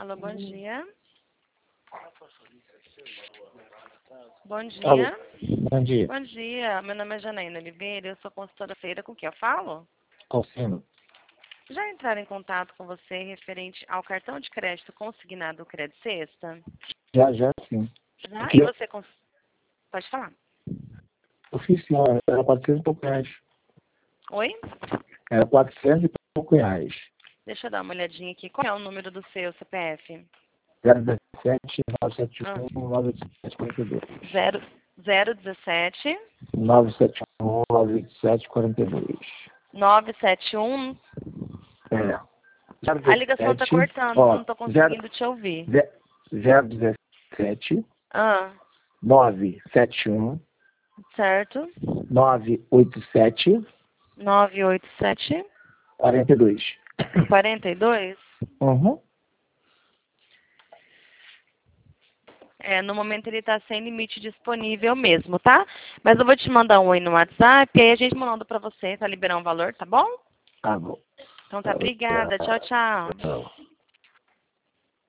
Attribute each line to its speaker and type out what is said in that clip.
Speaker 1: Alô, bom dia. Bom
Speaker 2: Alô,
Speaker 1: dia.
Speaker 2: bom dia.
Speaker 1: Bom dia. Meu nome é Janaína Oliveira, eu sou consultora feira. Com quem eu falo?
Speaker 2: Alcino.
Speaker 1: Já entraram em contato com você referente ao cartão de crédito consignado Credit Sexta?
Speaker 2: Já sim.
Speaker 1: Já? E você pode falar.
Speaker 2: Eu fiz sim, era 400 e poucos reais.
Speaker 1: Oi?
Speaker 2: Era 400 e poucos reais.
Speaker 1: Deixa eu dar uma olhadinha aqui. Qual é o número do seu CPF?
Speaker 2: 017
Speaker 1: Ah,
Speaker 2: 971 98742.
Speaker 1: 017
Speaker 2: 971 98742.
Speaker 1: 971.
Speaker 2: É.
Speaker 1: A ligação tá
Speaker 2: 017,
Speaker 1: cortando,
Speaker 2: ó,
Speaker 1: não tô conseguindo te ouvir.
Speaker 2: 017
Speaker 1: Ah,
Speaker 2: 971
Speaker 1: certo.
Speaker 2: 987
Speaker 1: 987
Speaker 2: 42.
Speaker 1: 42.
Speaker 2: Uhum.
Speaker 1: No momento ele está sem limite disponível mesmo, tá? Mas eu vou te mandar um oi no WhatsApp, e aí a gente manda para você, tá liberando um valor, tá bom?
Speaker 2: Tá bom.
Speaker 1: Então tá, obrigada. Tchau, tchau.
Speaker 2: Tchau.